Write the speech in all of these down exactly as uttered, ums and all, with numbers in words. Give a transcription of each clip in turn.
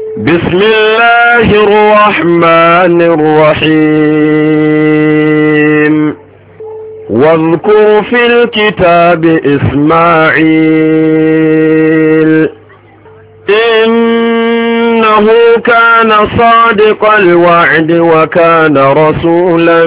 بسم الله الرحمن الرحيم واذكر في الكتاب إسماعيل إنه كان صادق الوعد وكان رسولا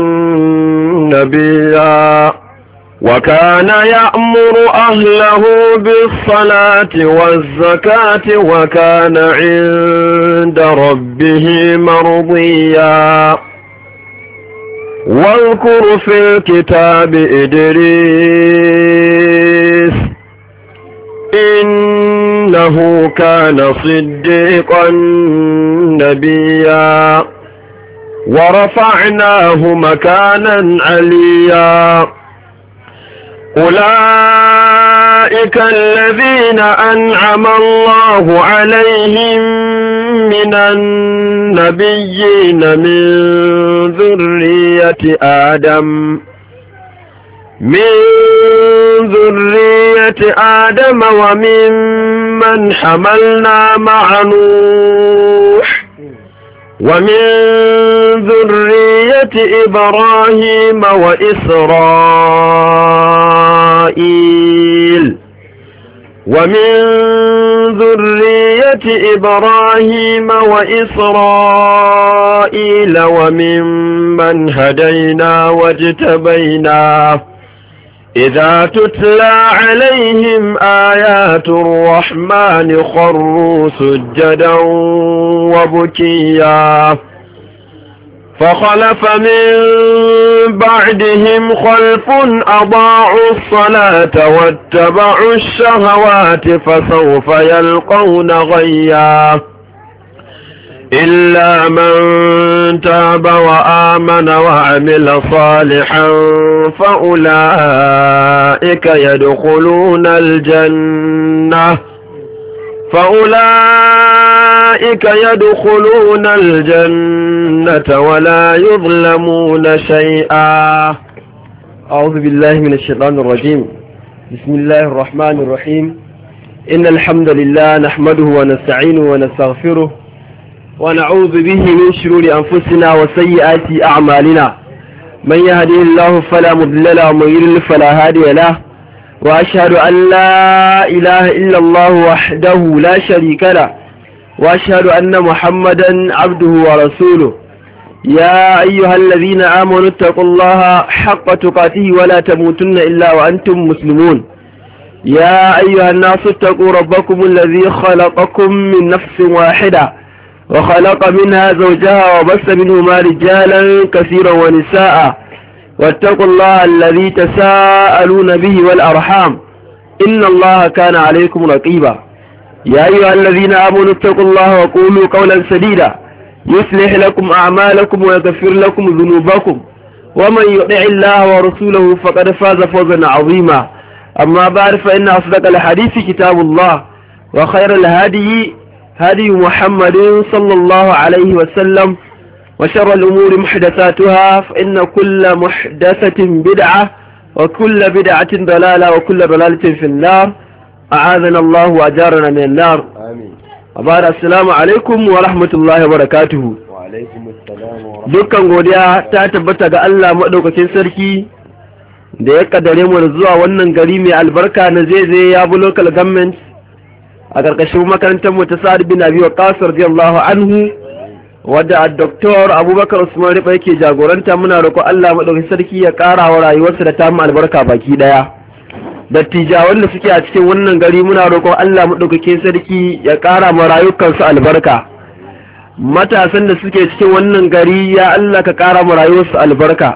نبيا وكان يأمر أهله بالصلاة والزكاة وكان عند ربه مرضيا واذكر في الكتاب إدريس إنه كان صديقا نبيا ورفعناه مكانا عليا أولئك الذين أنعم الله عليهم من النبيين من ذرية آدم من ذرية آدم وممن حملنا مع نوح ومن ذرية إبراهيم وإسرائيل ومن ذرية إبراهيم وإسرائيل وممن هدينا واجتبينا إذا تتلى عليهم آيات الرحمن خروا سجدا وبكيا فخلف من بعدهم خلف أضاعوا الصلاة واتبعوا الشهوات فسوف يلقون غيا إلا من تاب وآمن وعمل صالحا فأولئك يدخلون الجنة فأولئك يدخلون الجنة ولا يظلمون شيئا. أعوذ بالله من الشيطان الرجيم. بسم الله الرحمن الرحيم. إن الحمد لله نحمده ونستعينه ونستغفره ونعوذ به من شرور أنفسنا وسيئات أعمالنا من يهده الله فلا مضل له ومن يضلل فلا هادي له وأشهد أن لا إله إلا الله وحده لا شريك له وأشهد أن محمدا عبده ورسوله. يا أيها الذين آمنوا اتقوا الله حق تقاته ولا تموتن إلا وأنتم مسلمون. يا أيها الناس اتقوا ربكم الذي خلقكم من نفس واحدة وخلق منها زوجها وبث منهما رجالا كثيرا ونساء واتقوا الله الذي تساءلون به والأرحام إن الله كان عليكم رقيبا. يا أيها الذين آمنوا اتقوا الله وقولوا قولا سديدا يصلح لكم أعمالكم ويغفر لكم ذنوبكم ومن يطع الله ورسوله فقد فاز فوزا عظيما. أما بعد فإن أصدق الحديث كتاب الله وخير الهدي هدي محمد صلى الله عليه وسلم وشر الأمور محدثاتها فإن كل محدثة بدعة وكل بدعة ضلالة وكل ضلالة في النار أعاذنا الله وأجارنا من النار. آمين. وبعد السلام عليكم ورحمة الله وبركاته. وعليكم السلام ورحمة الله. dukkan godiya ta tabbata ga Allah madaukakin sarki da ya kaddare mu zuwa wannan gari mai albarka na Zeze Yabo local government a ƙarƙashin makarantar mu ta Sa'ad bin Abi Waqqas radiyallahu anhu wadda Doctor Abubakar Usman Riba yake jagoranta. Muna roƙo Allah madaukakin sarki ya ƙara wa rayuwarsa da ta mu albarka baki daya. Dattijawan da suke a cikin wannan gari muna roƙo Allah madaukakin sarki ya ƙara ma rayukansu albarka. Matasan da suke cikin wannan gari ya Allah ka ƙara ma rayuwarsu albarka.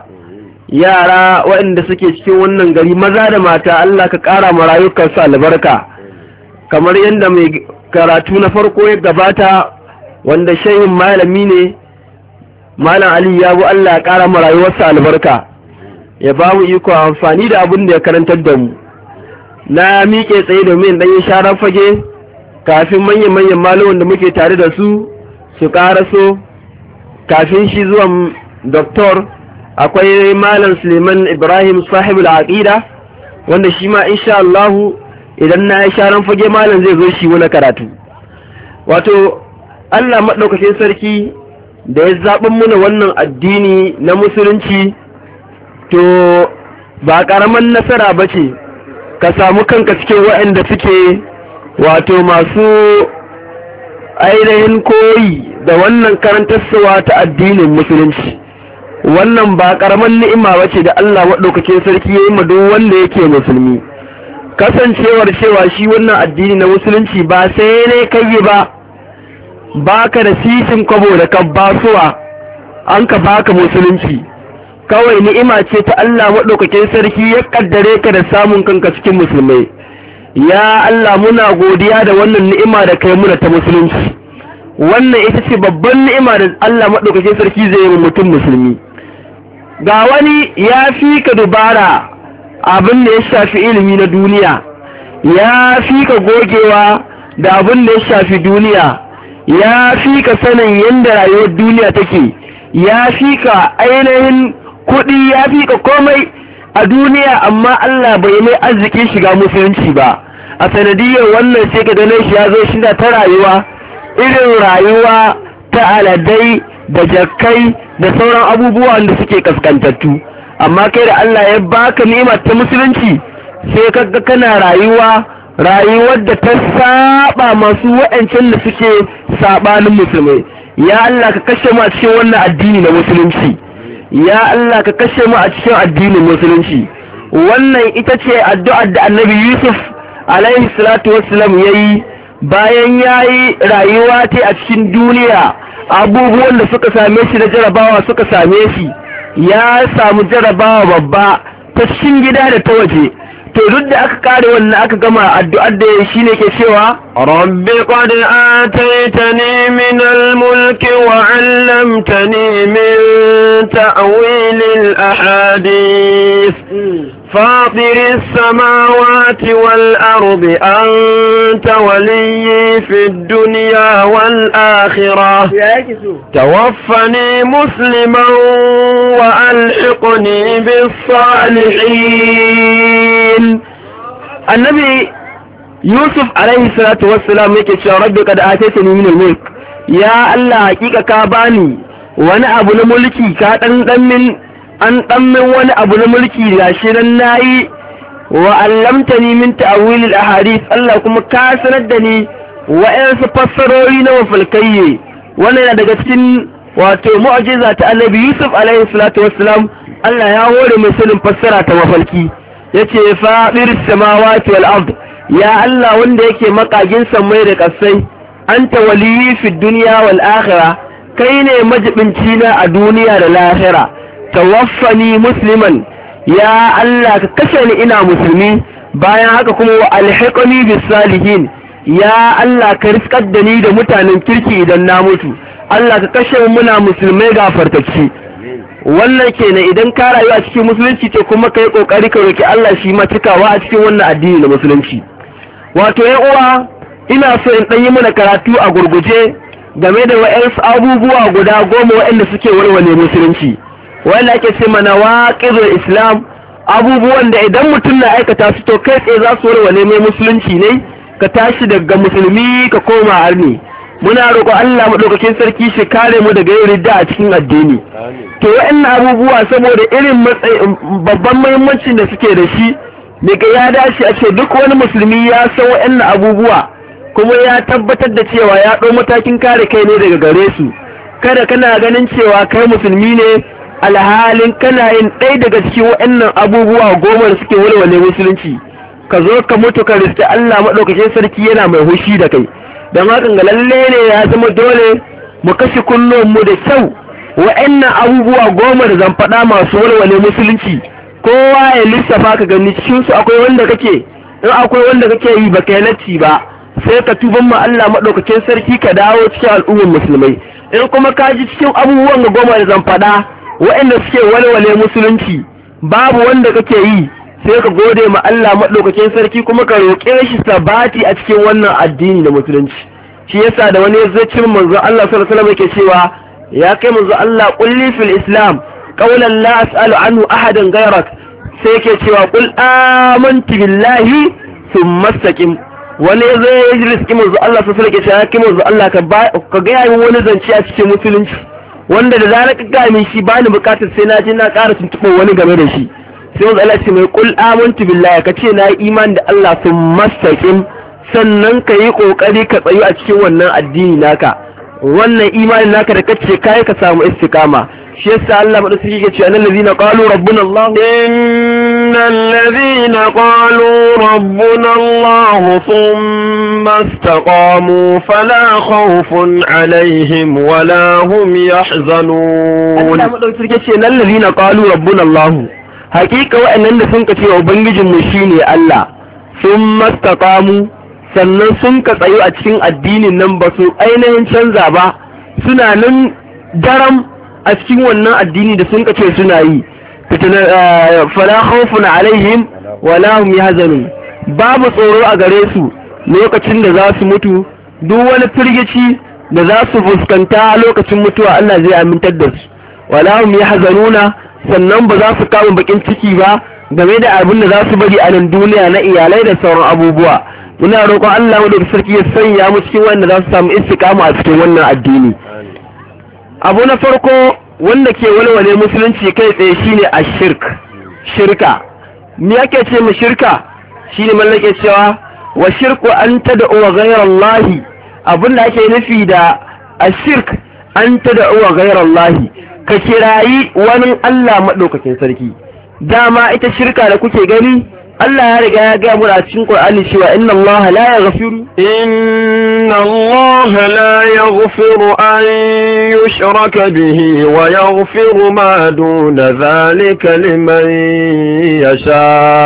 Yara waɗanda suke cikin wannan gari maza da mata Allah ka ƙara ma rayukansu albarka. Kamar yadda mai karatu na farko ya gabata wanda shehin malami ne Malam Ali Yabo, Allah ya ƙara mu rayuwarsa albarka ya ba mu iko amfani da abin da ya karantar da mu. Na miƙe tsaye domin ɗan yi sharar fage kafin manyan-manyan malaman da muke tare da su su ƙaraso. Kafin shi zuwan doktor akwai Malam Suleiman Ibrahim sahibul aqida wanda shi ma insha Allahu idan na yi sharan fage malam zai zo shi wani karatu. Wato Allah maɗaukakin sarki da ya zaɓin muna wannan addini na musulunci to ba ƙaramin nasara ba ce ka samu kanka cikin waɗanda suke wato masu ainihin koyi da wannan karantarsuwa ta addinin musulunci. Wannan ba ƙaramin ni'ima ba ce da Allah maɗaukakin sarki ya yi ma duk wanda yake musulmi. Kasancewar cewa shi wannan addini na musulunci ba sai ne kai ba baka da sisin kwabo da ka basuwa an ka baka musulunci, kawai ni'ima ce ta Allah maɗaukakin sarki ya kaddare ka da samun kanka cikin musulmai. Ya Allah muna godiya da wannan ni'ima da kai muna ta musulunci. Wannan ita ce babban ni'ima da Allah maɗaukakin sarki zai yi mutum musulmi. Ga wani ya fi ka dubara abin da ya shafi ilimi na duniya, ya fi ka gogewa da abin da ya shafi duniya, ya fi ka sanin yadda rayuwar duniya take, ya fi ka ainihin kuɗi, ya fi ka komai a duniya, amma Allah bai mai arziki shiga musulunci ba. A sanadiyar wannan sai ka gane shi ya zo shi ta rayuwa irin rayuwa ta aladai da jakkai da sauran abubuwan da suke kaskantattu. Amma kai da Allah ya baka ni'imar ta musulunci sai kaga kana rayuwa rayuwar da ta saba masu wa'ancan da suke sabanin musulmai. Ya Allah ka kashe mu a cikin wannan addini na musulunci. Ya Allah ka kashe mu a cikin addinin musulunci. Wannan ita ce addu'ar da Annabi Yusuf alaihi salatu wassalam yayi bayan yayi rayuwa ta a cikin duniya, abubuwan da suka same shi da jarabawa suka same shi, ya samu jarabawa babba ta cikin gida da ta waje. To duk da aka kare wannan aka gama addu'ar da shine ke cewa rabbi qad ataitani min al-mulk wa 'allamtani min ta'wil al-ahadith fatir as-samawati wal-ardi anta waliyyi fi ad-dunya wal-akhirah tawaffani musliman wa alhiqni bis-salihin. Annabi Yusuf alaihi salatu wassalam yake cewa rabbi qad ataitani min al-mulk, ya Allah hakika ka bani wani abu na mulki, ka dan dan min an dan min wani abu na mulki gashi nan nayi, wa allamtani min ta'wil al-ahadith, Allah kuma ka sanar da ni wa'ansu fassarori na mafalkaiye. Wannan yana daga cikin wato mu'jiza ta Annabi Yusuf alaihi salatu wassalam. Allah ya hore mai sanin fassara ta mafalki. Yace faɗir samawati wal ard, ya Allah wanda yake makagin sammai da kasai, anta waliyyi fi dunya wal akhirah, kai ne majibinci na a duniya da lahira. Tawaffani musliman, ya Allah ka kashe ni ina musulmi, bayan haka kuma wa alhiqni bis salihin, ya Allah ka riskar da ni da mutanen kirki idan na mutu. Allah ka kashe mu muna musulmai gafartacci. Wannan kenan idan ka rayu a cikin musulunci ce kuma kai kokari ka roki Allah shi ma cikawa a cikin wannan addini na musulunci. Wato ya uwa, ina so in dan yi mana karatu a gurguje game da wa'ansu abubuwa guda goma waɗanda suke warware musulunci, wanda ake ce mana waqidul islam, abubuwan da idan mutum na aikata su to kai tsaye za su warware mai musulunci ne, ka tashi daga musulmi ka koma arni. Muna roƙo Allah maɗaukakin sarki shi kare mu daga yin ridda a cikin addini. To wa'annan abubuwa saboda irin babban muhimmancin da suke da shi, ne ga ya dace a ce duk wani musulmi ya san wa'annan abubuwa kuma ya tabbatar da cewa ya ɗau matakin kare kai ne daga gare su. Kada kana ganin cewa kai musulmi ne alhalin kana yin ɗaya daga cikin wa'annan abubuwa goma da suke walwale musulunci, ka zo ka mutu ka riske Allah maɗaukakin sarki yana mai hushi da kai. Don haka ga lalle ne ya zama dole mu kashe kullum mu da kyau wa'annan abubuwa goma da zan faɗa masu walwale musulunci. Kowa ya lissafa ka gani cikin su akwai wanda kake, in akwai wanda kake yi baka yi latti ba, sai ka tuban ma Allah madaukakin sarki ka dawo cikin al'ummar musulmai. In kuma ka ji cikin abubuwan ga goma da zan faɗa wa'anda suke walwale musulunci babu wanda kake yi, sai ka gode ma Allah maɗaukakin sarki kuma ka roƙe shi sabati a cikin wannan addini da musulunci. Shi yasa da wani zai cin manzo Allah sallallahu alaihi wasallam yake cewa ya kai manzo Allah qulli fil islam qawlan la as'alu anhu ahadan ghayrak, sai yake cewa qul amantu billahi thumma istaqim, wani ya zo ya ji riski manzo Allah sai sarki ce ya ki manzo Allah ka ka ga yayin wani zance a cikin musulunci wanda da zarar ka ga min shi bani bukatar sai na je na ƙara tuntuɓo wani game da shi sai manzo Allah ce mai qul amantu billahi ka ce na yi imani da Allah sun mastaqim sannan ka yi kokari ka tsayu a cikin wannan addini naka wannan imanin naka da kace kai ka samu istiqama shi yasa Allah madauki yake cewa annal ladina qalu rabbuna Allah innal ladina qalu rabbuna Allah thumma istaqamu fala khawfun alaihim wala hum yahzanun Allah madauki yake cewa annal ladina qalu rabbuna Allah hakika wa'annan da sun kace ubangijin mu shine Allah thumma istaqamu sannan sun ka tsayu a cikin addinin nan ba su ainihin canza ba suna nan daram a cikin wannan addini da sun kace suna yi fala khawfun alaihim wala hum yahzanun babu tsoro a gare su lokacin da za su mutu duk wani firgici da za su fuskanta lokacin mutuwa Allah zai amintar da su wala hum yahzanuna sannan ba za su kawo bakin ciki ba game da abin da za su bari a nan duniya na iyalai da sauran abubuwa muna roƙon Allah mu da sarki ya sanya mu cikin wanda za su samu istiqama a cikin wannan addini abu na farko wanda ke walwale musulunci kai tsaye shine ashirk shirka me yake ce mu shirka shine mallake cewa wa shirku an tad'u ghayra Allah abinda ake nufi da ashirk an tad'u ghayra Allah ka kirayi wani Allah madaukakin sarki dama ita shirka da kuke gani Allah ya riga ya ga mu a cikin Qur'ani cewa inna Allah la yaghfiru inna Allah la yaghfiru an yushraka bihi wa yaghfiru ma duna dhalika liman yasha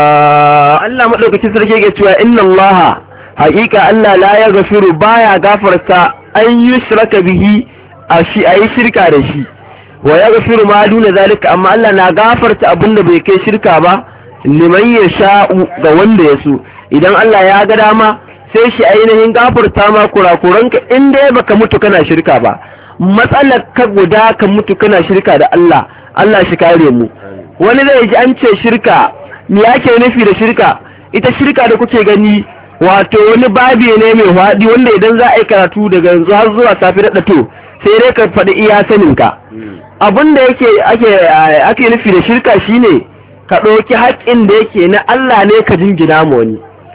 Allah madaukakin sarki yake cewa inna Allah haqiqa Allah la yaghfiru baya gafarta an yushraka bihi a shi ayi shirka da shi wa yaghfiru ma duna dhalika amma Allah na gafarta abinda bai kai shirka ba liman ya sha'u ga wanda ya so idan Allah ya ga dama sai shi ainihin gafarta ma kurakuranka in dai baka mutu kana shirka ba matsalar ka guda ka mutu kana shirka da Allah Allah shi kare mu wani zai ji an ce shirka me yake nufi da shirka ita shirka da kuke gani wato wani babi ne mai faɗi wanda idan za a yi karatu daga yanzu har zuwa safi da to sai dai ka faɗi iya saninka abinda yake ake ake nufi da shirka shine ka ɗauki haƙƙin da yake na Allah ne ka jingina ma wani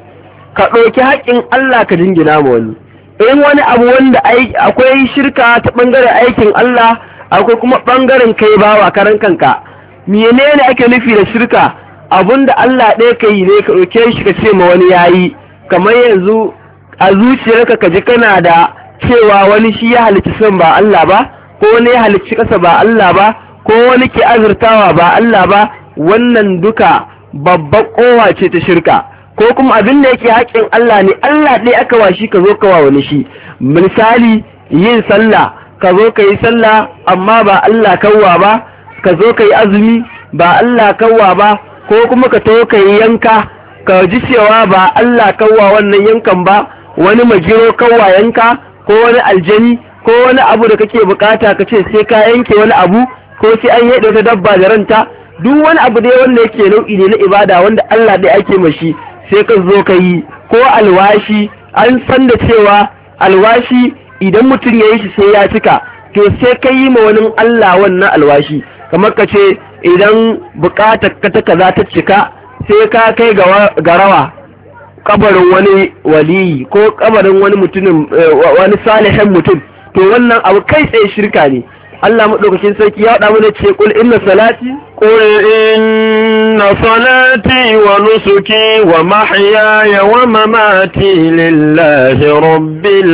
ka ɗauki haƙƙin Allah ka jingina ma wani in wani abu wanda akwai shirka ta ɓangaren aikin Allah akwai kuma ɓangaren kai bawa karan kanka menene ake nufi da shirka abinda Allah ɗaya ka yi ne ka ɗauke shi ka ce ma wani yayi kamar yanzu a zuciyarka ka ji kana da cewa wani shi ya halicci son ba Allah ba ko wani ya halicci ƙasa ba Allah ba ko wani ke azurtawa ba Allah ba wannan duka babbar kowa ce ta shirka ko kuma abin da yake haƙƙin Allah ne Allah ɗaya aka washi ka zo ka wa wani shi misali yin sallah ka zo ka yi sallah amma ba Allah kawwa ba ka zo ka yi azumi ba Allah kawwa ba ko kuma ka taho ka yi yanka ka ji cewa ba Allah kawwa wannan yankan ba wani magiro kawwa yanka ko wani aljani ko wani abu da kake bukata ka ce sai ka yanke wani abu ko sai an yaɗa ta dabba da ranta duk wani abu dai wanda yake nau'i ne na ibada wanda Allah dai ake mashi sai ka zo ka yi ko alwashi an san da cewa alwashi idan mutum ya yi shi sai ya cika to sai ka yi ma wani Allah wannan alwashi kamar ka ce idan bukatar ka ta kaza ta cika sai ka kai ga rawa kabarin wani waliyi ko kabarin wani mutumin wani salihin mutum to wannan abu kai tsaye shirka ne Allah madaukakin sarki ya haɗa mana ce kul inna salati qul inna salati wa nusuki wa mahyaya wa mamati lillahi rabbil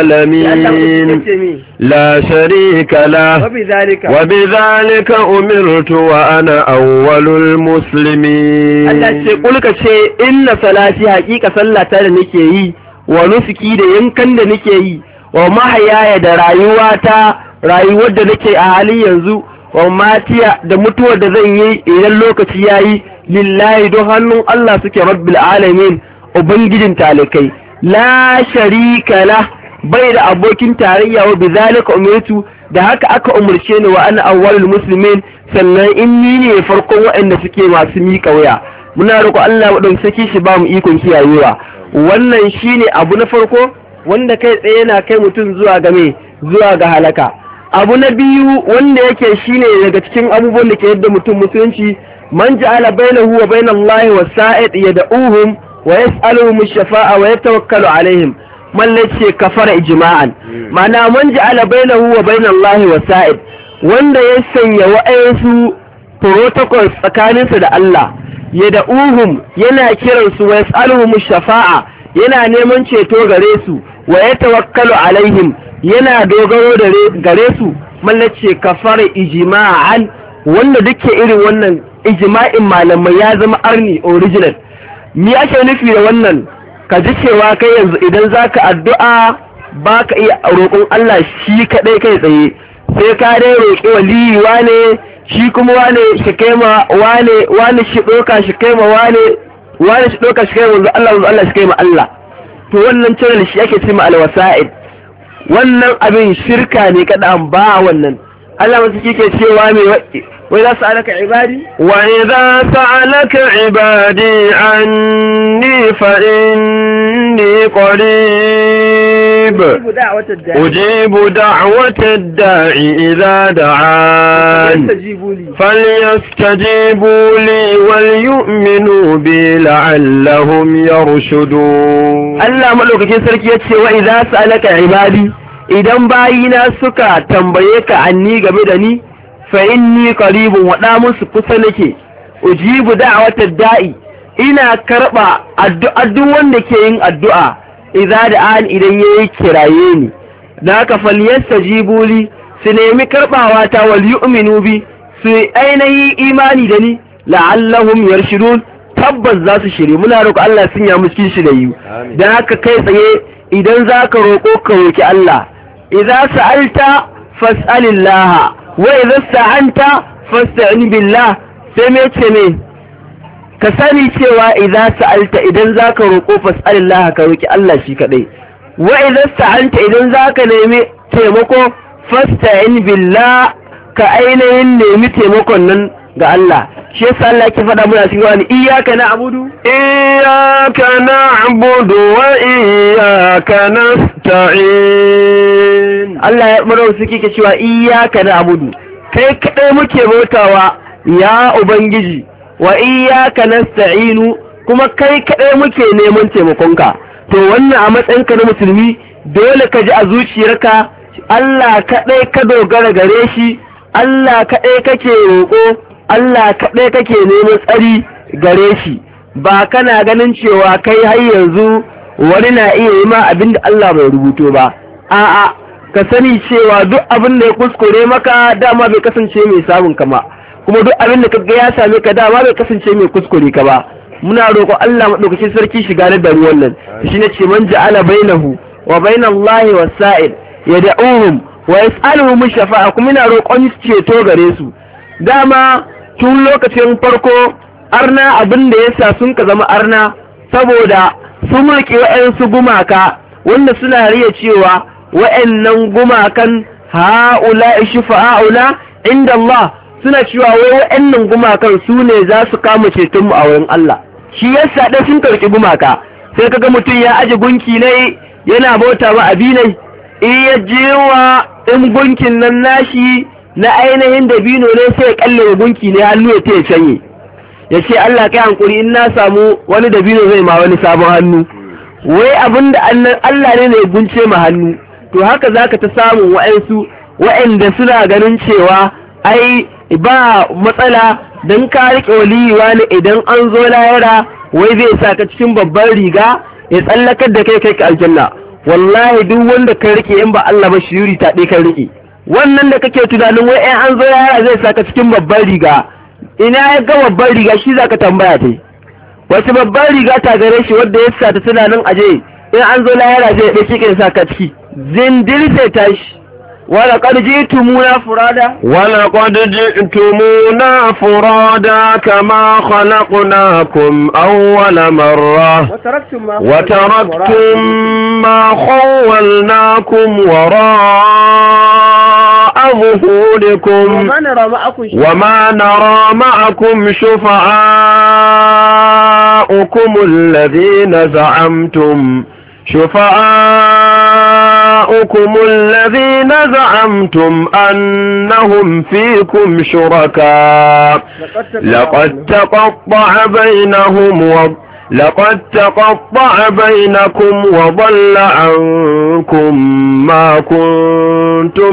alamin la sharika lahu wa bidhalika umirtu wa ana awwalul muslimin Allah ce kul ka ce inna salati haƙiƙa sallata da nake yi wa nusuki da yankan da nake yi wa mahyaya da rayuwata rayuwar da nake a halin yanzu wa matiya da mutuwar da zan yi idan lokaci yayi lillahi don hannun Allah suke rabbil alamin ubangijin talikai la sharika la bai da abokin tarayya wa bizalika umirtu da haka aka umurce ni wa ana awwalul muslimin sannan inni ne farkon waɗanda suke masu miƙa waya muna roƙo Allah mu saki shi ba mu ikon kiyayewa wannan shine abu na farko wanda kai tsaye yana kai mutum zuwa ga me zuwa ga halaka. Abu na biyu wanda yake shine daga cikin abubuwan da ke yadda mutum musulunci, man ja'ala bainahu wa bainallahi wasa'id yad'uhum wa yas'aluhum ash-shafa'a wa yatawakkalu alaihim, man lace kafara ijma'an. Ma'ana man ja'ala bainahu wa bainallahi wasa'id, wanda ya sanya wa'ayansu protocols tsakaninsa da Allah, yad'uhum yana kiransu wa yas'aluhum ash-shafa'a yana neman ceto gare su, wa yatawakkalu alaihim yana dogaro da gare su, mallace kafara ijma'an, wanda duke irin wannan ijma'in malamai ya zama arni original. Me ake nufi da wannan? Ka ji cewa kai yanzu idan zaka addu'a baka iya roƙon Allah shi kadai kai tsaye, sai ka dai roƙi waliyi wane, shi kuma wane shi kaima wane, wane shi doka shi kaima wane, wane shi doka shi kaima Allah, Allah shi kaima Allah. To wannan channel shi ake cewa alwasa'id. Wannan abin shirka ne kada an ba wannan. Allah masu kike cewa mai wai za su alaka ibadi? Wa idza sa'alaka ibadi anni fa inni qarib ujibu da'wata ad-da'i idza da'an falyastajibu li wal yu'minu bi la'allahum yarshudun. Allah madaukakin sarki yace wa idza sa'alaka ibadi, idan bayina suka tambaye ka anni game da ni, fa inni qaribun, wada musu kusa nake, ujibu da'watad da'i, ina karba addu'a duk wanda ke yin addu'a, idza da'an idan yayi kiraye ni. Da haka falyastajibu li, su nemi karbawa ta, wal yu'minu bi, su ainihi imani da ni, la'allahum yarshudun, tabbas za su shirye. Muna roƙo Allah sun ya muskin shi da yi. Dan haka kai tsaye idan zaka roƙo ka roki Allah, idza sa'alta fas'alillah wa idza sta'anta fasta'in billah. Sai me ce ne? Ka sani cewa idza sa'alta idan zaka roko fas'alillah ka roki Allah shi kadai, wa idza sta'anta idan zaka nemi taimako fasta'in billah ka ainihin nemi taimakon nan ga Allah. Shi yasa Allah yake faɗa muna cikin wani iyyaka na'budu iyyaka na'budu wa iyyaka nasta'in. Allah ya mara suke ke cewa iyyaka na'budu, kai kadai muke bautawa ya ubangiji, wa iyyaka nasta'inu, kuma kai kadai muke neman taimakonka. To wannan a matsayinka na musulmi dole ka ji a zuciyarka Allah kadai ka dogara gare shi, Allah kadai kake roƙo, Allah kaɗai kake neman tsari gare shi, ba kana ganin cewa kai har yanzu wani na iya yi ma abin da Allah bai rubuto ba. A'a, ka sani cewa duk abin da ya kuskure maka dama bai kasance mai samun kama, kuma duk abin da ka ga ya same ka dama bai kasance mai kuskure ka ba. Muna roƙo Allah maɗaukacin sarki shiga da ruwan nan. Shi ne ce man ja'ala bainahu wa bainallahi wasa'id yad'uhum wa yas'aluhum shafa'a, kuma ina roƙon ceto gare su. Dama tun lokacin farko arna abin da yasa sun ka zama arna saboda sun mulki wa'ansu gumaka wanda suna riya cewa wa'annan gumakan ha'ula shufa'auna inda Allah, suna cewa wai wa'annan gumakan su ne za su kama ceton mu a wurin Allah. Shi yasa da sun karki gumaka, sai kaga mutum ya aje gunki ne yana bauta ma abinai, in ya jewa in gunkin nan nashi na ainihin dabino ne sai ya kalle wa gunki ne hannu ya taya canye, ya ce Allah kai hankuri in na samu wani dabino zai ma wani sabon hannu. Wai abin da Allah ne ne gunce ma hannu. To haka zaka ta samun wa'ansu wa'anda suna ganin cewa ai ba matsala dan ka rike waliyi ne idan an zo lahira wai zai saka cikin babban riga ya tsallakar da kai kai ka aljanna. Wallahi duk wanda ka rike in ba Allah ba shiri ta dai kan rike. Wannan da kake tunanin wai in an zo lahira zai saka cikin babban riga, ina ya ga babban riga shi zaka tambaya tai. Wace babban riga ta gare shi wanda ya sa ta tunanin aje in an zo lahira zai dace kin saka ciki. Zindir sai tashi. ولقد جئتمونا فرادا ولقد جئتمونا فرادا كما خلقناكم أول مرة وتركتم ما, وتركتم ما خولناكم وراء ظهوركم وما نرى معكم وما نرى معكم شفعاءكم الذين زعمتم شفعاءكم الذين زعمتم أنهم فيكم شركاء لقد تقطع بينهم و لقد تقطع بينكم وضل عنكم ما كنتم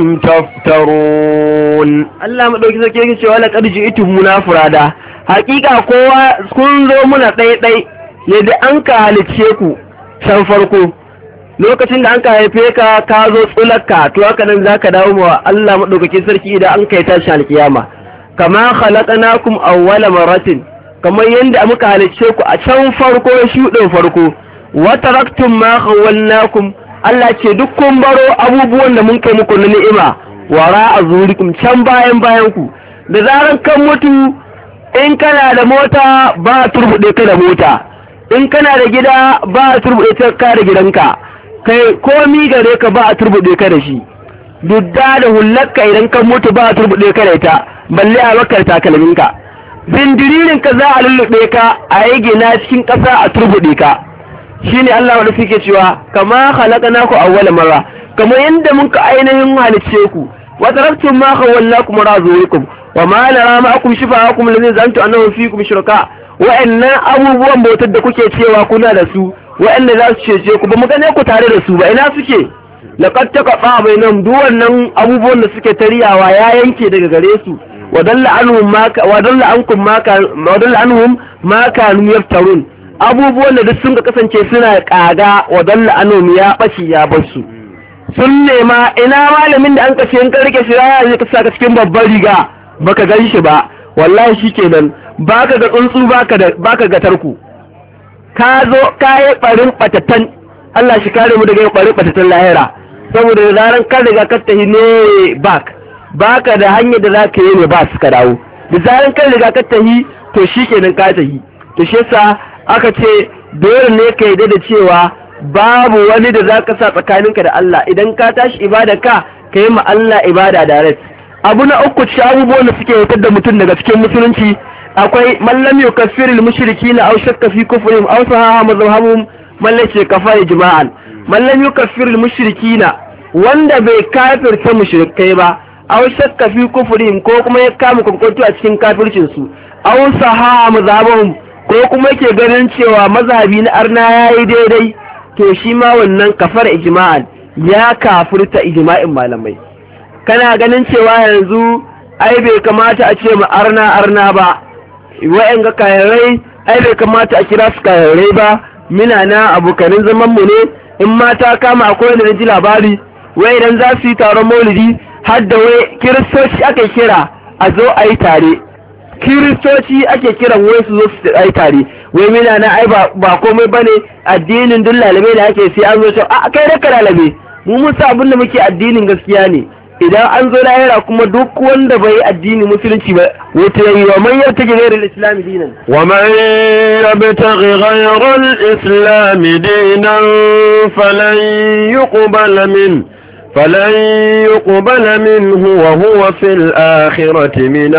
تفترون. Allah madauki sarki yake cewa laqad ji'tum munafirada, hakika kowa kun zo muna ɗaya ɗai yadda an ka halice ku can farko lokacin da an ka haife ka ka zo tsulaka to haka nan zaka dawo wa Allah madaukakin sarki idan an kai tashi alkiyama kama khalaqnakum awwala maratin, kamar yadda muka halicce ku a can farko shuɗin farko wa taraktum ma khawwalnakum, Allah ce duk kun baro abubuwan da mun kai muku na ni'ima wara azurikum can bayan bayan ku, da zaran kan mutu in kana da mota ba turbude ka da mota, in kana da gida ba turbude ka da gidanka, kai komi gare ka ba turbude ka da shi, dudda da hullarka idan kan mutu ba turbude ka da ita balle a bakar takalminka, bindiririn ka za a lullube ka a yi gina cikin ƙasa a turbuɗe ka. Shi ne Allah wadda suke cewa kama halaka ku awwala mara, kamar yadda mun ka ainihin halice ku wata raftun ma kawalla kuma razurikum wa ma nara ma'akum shifa'akum lazina zantu annahum fiikum shuraka, wa'annan abubuwan bautar da kuke cewa kuna da su wa'anda za su cece ku ba mu gane ku tare da su ba, ina suke? laqad taqatta bainahum, duk wannan abubuwan da suke tariyawa ya yanke daga gare su, wadalla anhum ma wadalla ankum ma wadalla anhum ma kanu yaftarun, abubuwan da duk sun ka kasance suna kaga wadalla anhum ya bashi ya bar su. Sun nema ina malamin da an kashe in ka rike shi ya zai ka saka cikin babbar riga baka gan shi ba, wallahi shikenan baka ga tsuntsu baka da baka ga tarku, ka zo kai barin batatan. Allah shi kare mu daga barin batatan lahira, saboda da zaran ka riga ka tahi ne back baka da hanyar da zaka yi ne ba suka dawo, da zaran kan riga ka tahi to shikenan ka tahi. To shi yasa aka ce dole ne ka yarda da cewa babu wani da zaka sa tsakaninka da Allah, idan ka tashi ibada ka ka yi ma Allah ibada direct. Abu na uku ci abubuwan da suke fitar da mutum daga cikin musulunci akwai mallam yukaffirul mushrikina aw shakka fi kufrihim aw sahaha mazhabum mallace kafara jama'an. Mallam yukaffirul mushrikina, wanda bai kafirta mushrikai ba, aw shakka fi kufrihim ko kuma ya kama kwankwanto a cikin kafircin su, aw sahaha mazhabum ko kuma yake ganin cewa mazhabi na arna yayi daidai, to shi ma wannan kafara ijma'an ya kafirta ijma'in malamai. Kana ganin cewa yanzu ai bai kamata a ce ma arna arna ba, wa'en ga kayarai ai bai kamata a kira su kayarai ba, mina na abokanin zaman mu ne, in mata kama akwai da ji labari wai idan za su yi taron maulidi har da wai kiristoci ake kira a zo a yi tare, kiristoci ake kiran wai su zo su yi tare, wai mina na ai ba komai bane addinin duk lalabe da ake sai an zo shi a kai da ka lalabe, mu mun sa abin da muke addinin gaskiya ne, idan an zo lahira kuma duk wanda bai addini musulunci ba wata yayi wa man yabtaghi ghayra al-islam dinan wa man yabtaghi ghayra al-islam dinan falan yuqbal min falan yuqbal minhu wa huwa fil akhirati min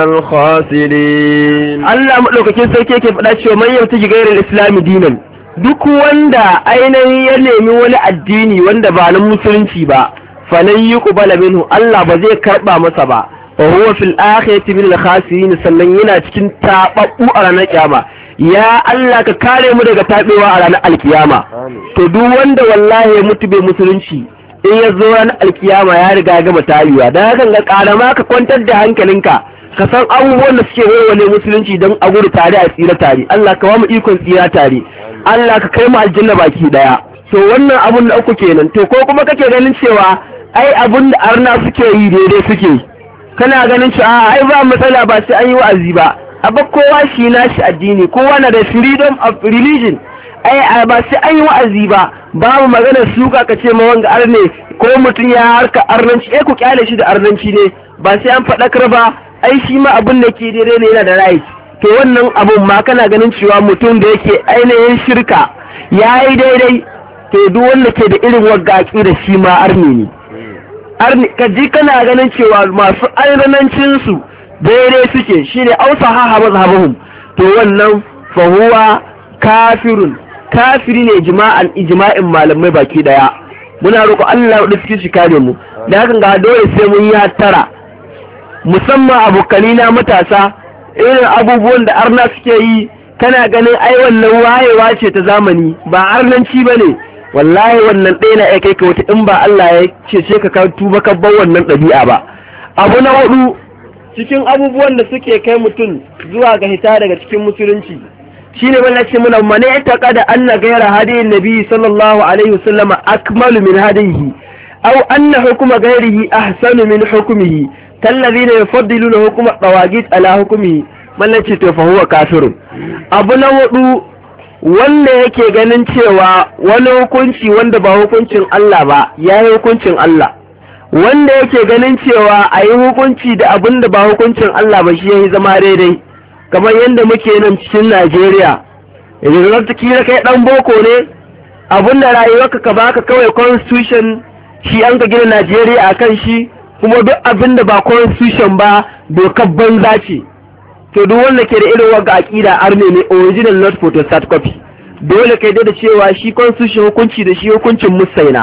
al-khasirin. Allah madaukakin sarki yake faɗa cewa man yabtaghi ghayra al-islam dinan, duk wanda ainihin ya nemi wani addini wanda ba na musulunci ba, falan yuqbala minhu, Allah ba zai karba masa ba, wa huwa fil akhirati minal khasirin, sannan yana cikin tababbu a ranar kiyama. Ya Allah ka kare mu daga tabewa a ranar alkiyama. To duk wanda wallahi ya mutu bai musulunci in ya zo ranar alkiyama ya riga ya gama tabewa. Dan haka ga karama ka kwantar da hankalinka, ka san abubuwan da suke warware musulunci don a gudu tare a tsira tare. Allah ka ba mu ikon tsira tare, Allah ka kai mu aljanna baki daya. To wannan abun da uku kenan. To ko kuma kake ganin cewa ai abun da arna suke yi daidai suke, kana ganin cewa ai ba matsala ba sai an yi wa'azi ba, abba kowa shi na shi addini, kowa na da freedom of religion, ai ba sai an yi wa'azi ba, babu magana suka ka ce ma wanga arne ko mutum ya harka arnanci, eh ku kyale shi da arnanci ne, ba sai an faɗakar ba, ai shi ma abun da ke daidai ne yana da right. To wannan abun ma kana ganin cewa mutum da yake ainihin shirka ya yi daidai, to duk wanda ke da irin wagga da shi ma arne ne. ka ji kana ganin cewa masu arnanancin su daidai suke shine ausa ha mazhabuhum to wannan fa huwa kafirun kafiri ne ijma'an ijma'in malamai baki daya muna roƙo Allah da cikin shi kare mu da hakan ga dole sai mun yi hattara musamman abokani na matasa irin abubuwan da arna suke yi kana ganin ai wannan wayewa ce ta zamani ba arnanci bane wallahi wannan ɗaya na ya kai ka wata in ba Allah ya cece ka ka tuba ka bar wannan ɗabi'a ba. Abu na hudu cikin abubuwan da suke kai mutum zuwa ga hita daga cikin musulunci shine wannan ce muna man i'taqada anna ghayra hadiyin nabi sallallahu alaihi wasallam akmalu min hadihi aw anna hukma ghayrihi ahsanu min hukmihi kallazina yufaddiluna hukma tawagit ala hukmihi man ce to fa huwa kafirun. Abu na hudu wanda yake ganin cewa wani hukunci wanda ba hukuncin Allah ba ya yi hukuncin Allah, wanda yake ganin cewa a yi hukunci da abin da ba hukuncin Allah ba shi ya yi zama daidai, kamar yadda muke nan cikin Najeriya. Idan ta kira kai ɗan boko ne, abin da rayuwarka ka baka kawai constitution shi an ka gina Najeriya a kan shi, kuma duk abin da ba constitution ba dokar banza ce. To duk wanda ke da irin wagga aqida arme ne original not photostat copy dole kai da cewa shi constitution hukunci da shi hukuncin musaina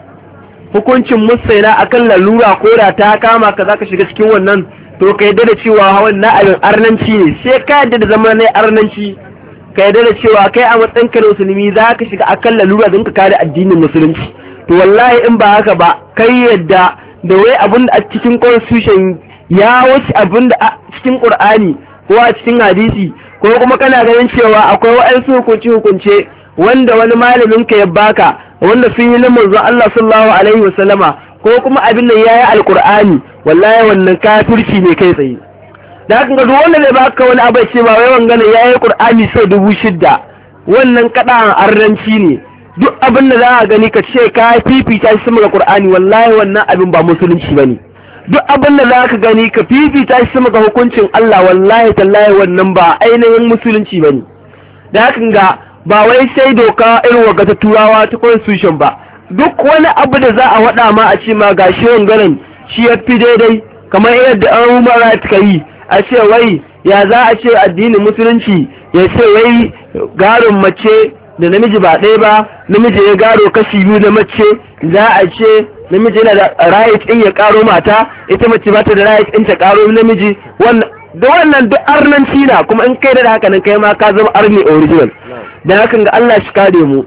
hukuncin musaina akan lalura ko da ta kama ka zaka shiga cikin wannan to kai da cewa wannan abin arnanci ne sai ka yadda da zaman ne arnanci kai da cewa kai a matsayin ka musulmi zaka shiga akan lalura don ka kare addinin musulunci. To wallahi in ba haka ba kai yadda da wai abin da a cikin constitution ya wuce abin da a cikin Qur'ani ko a cikin hadisi ko kuma kana ganin cewa akwai wa'ansu hukunci hukunce wanda wani malamin ka ya baka wanda sun yi manzon Allah sallallahu alaihi wasallama ko kuma abin nan yayi alqur'ani wallahi wannan kafirci ne kai tsaye. Da haka ga duk wanda zai baka wani abu ce ba wai wangana yayi qur'ani sai dubu shidda wannan kadan arranci ne. Duk abin da za ka gani ka ce ka fifita shi sama ga qur'ani wallahi wannan abin ba musulunci bane. Duk abin da za ka gani ka fifita shi sama ga hukuncin Allah wallahi tallahi wannan ba ainihin musulunci bane. Da haka ga ba wai sai doka irin waga ta turawa ta constitution ba, duk wani abu da za a waɗa ma a ce ma ga shi wanganan shi ya fi daidai kamar yadda an human rights ka yi a ce wai ya za a ce addinin musulunci ya ce wai garin mace da namiji ba ɗaya ba, namiji ya gado kashi biyu da mace za a ce namiji yana da right in ya karo mata ita mace ba ta da right in ta karo namiji. Wannan da wannan duk arnanci na kuma in kai da haka nan kai ma ka zama army original. Da hakan ga Allah shi kare mu.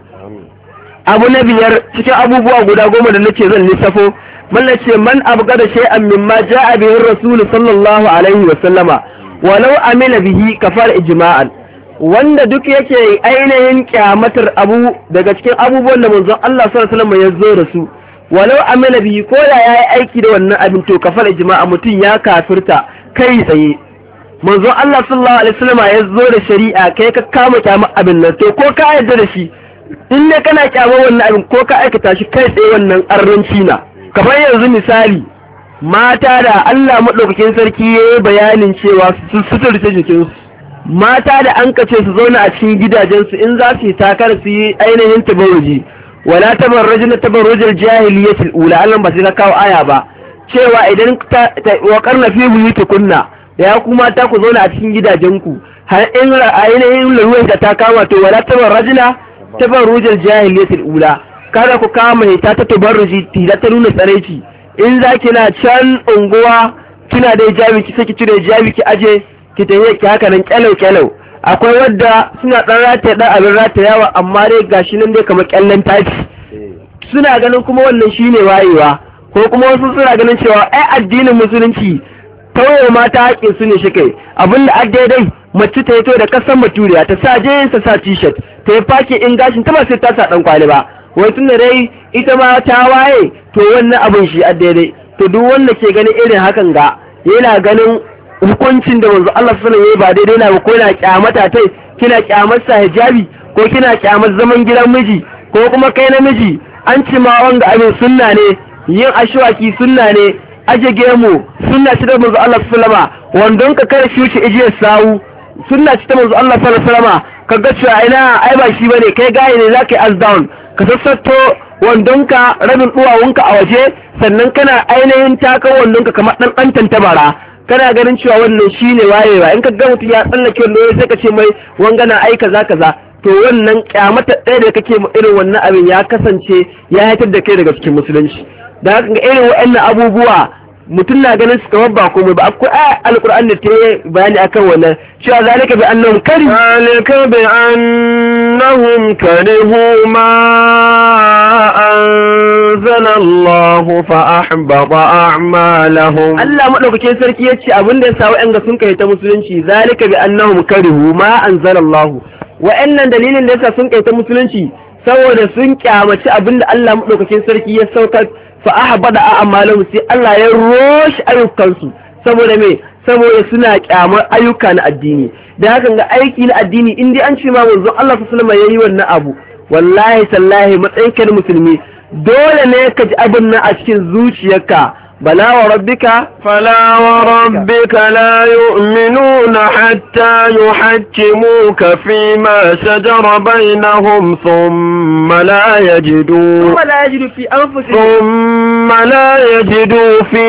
Abu na biyar cikin abubuwa guda goma da nake zan lissafo mallace man abgada shay'an mimma ja'a bihi rasul sallallahu alaihi wa sallama walau amila bihi kafar ijma'an. Wanda duk yake ainihin kyamatar abu daga cikin abubuwan da manzon Allah sallallahu alaihi wasallam ya zo da su walau amila bihi ko da yayi aiki da wannan abin to kafar ijma'a mutun ya kafirta kai tsaye. Manzon Allah sallallahu alaihi wasallam ya zo da shari'a kai ka kama kyama abin nan to ko ka yarda da shi in ne kana kyama wannan abin ko ka aikata shi kai tsaye wannan arranci na. Kamar yanzu misali mata da Allah madaukakin sarki yayi bayanin cewa su suturce jikinsu, mata da an kace su zauna a cikin gidajensu in za su yi takar su yi ainihin tabarruji wala tabarrujna tabarrujal jahiliyatil ula. Allah ba sai ka kawo aya ba cewa idan wa qarna fi buyutikunna ya kuma ta ku zauna a cikin gidajenku har in ainihin laruwar da ta kama to wala tabarrujna tabarrujal jahiliyatil ula. Kada ku kama hita ta tabarruji tida ta nuna tsaraici in za ki na can unguwa kina da hijabi ki saki cire hijabi ki aje ki tafiye ki haka nan kyalau kyalau. Akwai wadda suna dan rataye dan abin ratayawa amma dai gashi nan dai kamar kyallen tafi suna ganin kuma wannan shine wayewa, ko kuma wasu suna ganin cewa ai addinin musulunci tauye mata haƙƙin su ne shi kai abinda a daidai mace ta yato da kasan maturiya ta sa jeans ta sa t-shirt ta yi fake in gashin ta ba sai ta sa dan kwali ba wai tunda dai ita ma ta waye to wannan abin shi a daidai. To duk wanda ke ganin irin hakan ga yana ganin hukuncin da manzo Allah sallallahu alaihi wasallam ba daidai na ba ko yana kyamata tai kina kyamar sa hijabi ko kina kyamar zaman gidan miji ko kuma kai namiji an ci ma wanga abin sunna ne, yin ashwaki sunna ne, aje gemu sunna ce da manzo Allah sallallahu alaihi wasallam wandon ka kare shi wuce ijiyar sawu sunna ce ta manzo Allah sallallahu alaihi wasallam kaga cewa ina ai ba shi bane kai gaye ne zaka yi as down ka sassato wandonka rabin duwawunka a waje sannan kana ainihin taka wandonka kamar dan dan tantabara kana ganin cewa wannan shine wayewa in ka ga mutum ya tsallake wando sai ka ce mai wangana ai kaza kaza to wannan kyamata ɗaya da kake irin wannan abin ya kasance ya haifar da kai daga cikin musulunci da haka ga irin waɗannan abubuwa mutum na ganin su kamar ba komai ba akwai ayat alquran da ta yi bayani akan wannan cewa zalika bi annahum karihu zalika bi annahum karihu ma anzala Allah fa ahbata a'malahum Allah madaukakin sarki yace abinda ya sa wa'anga sun kai ta musulunci zalika bi annahum karihu ma anzala Allah wa'annan dalilin da yasa sun kai ta musulunci saboda sun kyamaci abinda Allah madaukakin sarki ya saukar fa ahbada a'malahum sai Allah ya roshi ayyukansu saboda me saboda suna kyamar ayyuka na addini da hakan ga aiki na addini in dai an ce ma manzon Allah sallallahu alaihi wasallam yayi wannan abu wallahi sallahi matsayin ka musulmi dole ne ka ji abin nan a cikin zuciyarka bala wa rabbika fala wa rabbika la yu'minuna hatta yuhakkimuka fima shajara bainahum thumma la yajidu thumma la yajidu fi anfusihim thumma la yajidu fi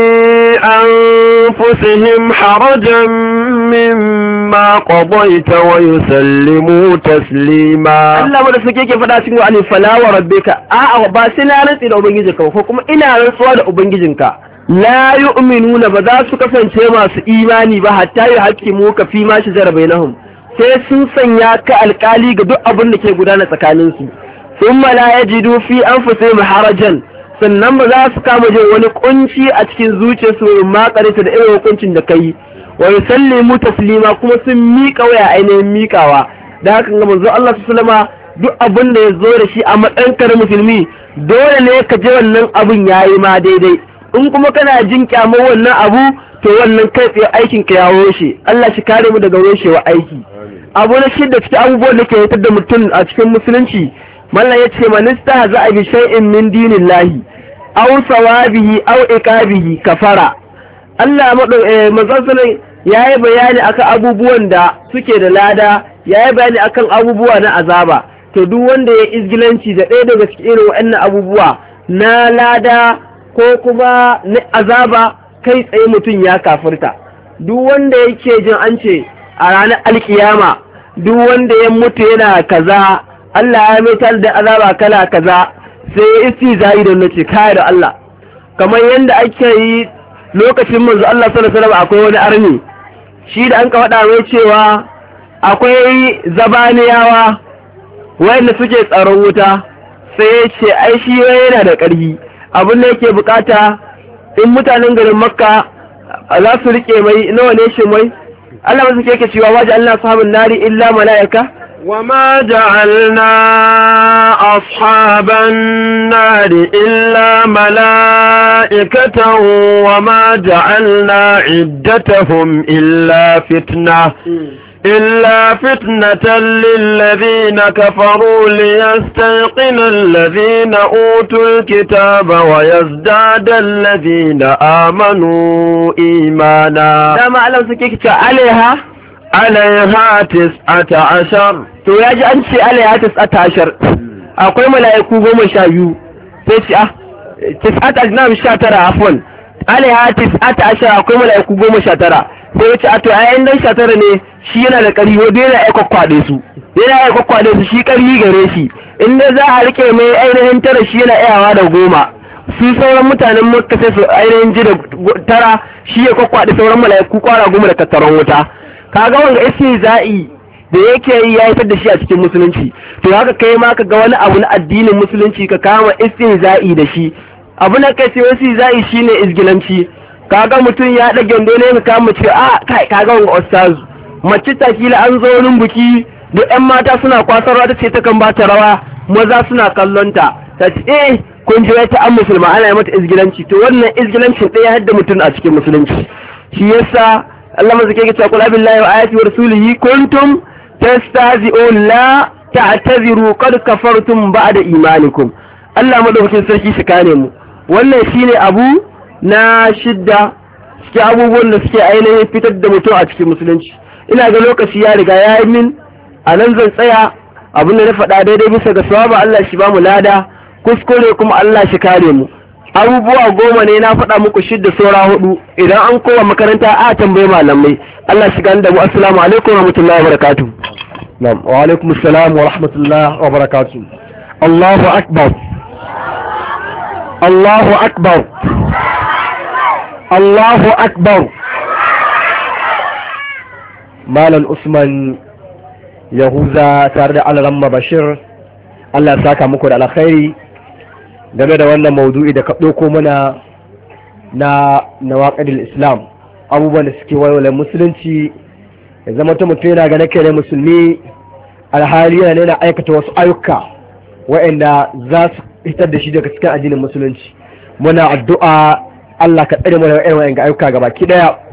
anfusihim harajan mimma qadayta wa yusallimu taslima Allah mu da suke ke fada cikin wa'ani fala wa rabbika a'a ba sai na rantsi da ubangijinka ko kuma ina rantsuwa da ubangijinka la yu'minuna ba za su kasance masu imani ba hatta yi hakimu ka fi ma shi bainahum sai sun sanya ka alkali ga duk abin da ke gudana tsakanin su thumma la yajidu fi anfusihim harajan sannan ba za su kama jin wani kunci a cikin zuciyarsu ma karita da irin hukuncin da kai wa yusallimu taslima kuma sun mika waya ainihin mikawa da haka ga manzo Allah sallallahu alaihi wasallam duk abin da ya zo da shi a matsayin kar musulmi dole ne ka ji wannan abin yayi ma daidai in kuma kana jin kyamar wannan abu to wannan kai tsaye aikin ka ya roshe Allah shi kare mu daga roshewa aiki abu na shidda cikin abubuwan da ke hitar da mutum a cikin musulunci mallan yace manista za a bi shay'in min dinillahi aw sawabihi aw iqabihi kafara Allah manzon yayi bayani akan abubuwan da suke da lada yayi bayani akan abubuwa na azaba to duk wanda ya izgilanci da ɗaya daga cikin irin waɗannan abubuwa na lada ko kuma na azaba kai tsaye mutum ya kafirta duk wanda yake jin an ce a ranar alkiyama duk wanda ya mutu yana kaza Allah ya mai da azaba kala kaza sai ya istizai da nace kai da Allah kamar yanda ake yi lokacin manzo Allah sallallahu alaihi wasallam akwai wani arni shi da an ka faɗa mai cewa akwai zabaniyawa wanda suke tsaron wuta sai ya ce ai shi yana da ƙarfi abin da yake bukata in mutanen garin makka za su rike mai nawa ne shi mai Allah ba suke yake cewa waje Allah sahabin nari illa malaika وما جعلنا أصحاب النار إلا ملائكة وما جعلنا عدتهم إلا فتنة إلا فتنة للذين كفروا ليستيقن الذين أوتوا الكتاب ويزداد الذين آمنوا إيمانا دام أعلم سكيكتا عليها عليها تسعة عشر to ya ji an ce alaiha tis'ata ashar akwai mala'iku goma sha biyu sai ce ah tis'ata ajnab sha tara afwan alaiha tis'ata ashar akwai mala'iku goma sha tara sai ya ce a to ayan dan sha tara ne shi yana da ƙarfi wanda yana aika kwade su yana aika kwade su shi ƙarfi gare shi in dai za a rike mai ainihin tara shi yana iyawa da goma su sauran mutanen makka sai su ainihin ji da tara shi ya kwakwade sauran mala'iku kwara goma da tattaron wuta kaga wanga isi za'i da yake yi ya fitar da shi a cikin musulunci to haka kai ma ka ga wani abu na addinin musulunci ka kama istihza'i da shi abu na kai sai istihza'i shine izgilanci kaga mutum ya dage gando ne ka kama ce a kai kaga wanga ustaz mace ta kila an zo wurin buki da ƴan mata suna kwasarwa ta ce ta kan ba ta rawa maza suna kallon ta ta ce eh kun ji wata an musulma ana yi mata izgilanci to wannan izgilancin ɗaya hadda mutum a cikin musulunci shi yasa Allah mazake ke cewa qul billahi wa ayati wa rasulihi kuntum tastahzi'un la ta'taziru qad kafartum ba'da imanikum Allah madaukakin sarki shi kane mu wannan shine abu na shidda cikin abubuwan da suke ainihin fitar da mutum a cikin musulunci ina ga lokaci ya riga ya yi min a nan zan tsaya abin da na faɗa daidai bisa ga sawaba Allah shi ba mu lada kuskure kuma Allah shi kare mu. Abubuwa goma ne na faɗa muku shidda saura hudu, idan an kowa makaranta a tambayi malamai. Allah shi gani da mu. Assalamu alaikum wa rahmatullahi wa barakatuh. Na'am, wa alaikum assalam wa rahmatullahi wa barakatuh. Allahu akbar. Allahu akbar. Allahu akbar. Malam Usman Yahuza tare da Alaramma Bashir, Allah ya saka muku da alkhairi game da wannan maudu'i da ka ɗauko mana na nawaqidul Islam, abubuwan da suke walwala musulunci, ya zama ta mutum yana ga nake ne musulmi alhali yana yana aikata wasu ayyuka waɗanda za su fitar da shi daga cikin addinin musulunci. Muna addu'a Allah ka tsare mu daga irin waɗannan ayyuka gabaki daya.